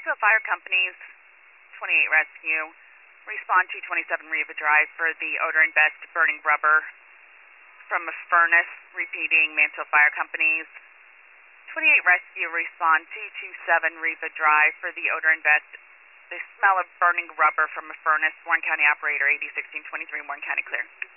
Mansfield Fire Company's 28 Rescue. Respond to 27 Riva Drive for the odor and vest burning rubber from a furnace. Repeating, Mansfield Fire Company's 28 Rescue. Respond to 27 Riva Drive for the odor and vest. The smell of burning rubber from a furnace. Warren County Operator 801623, Warren County clear.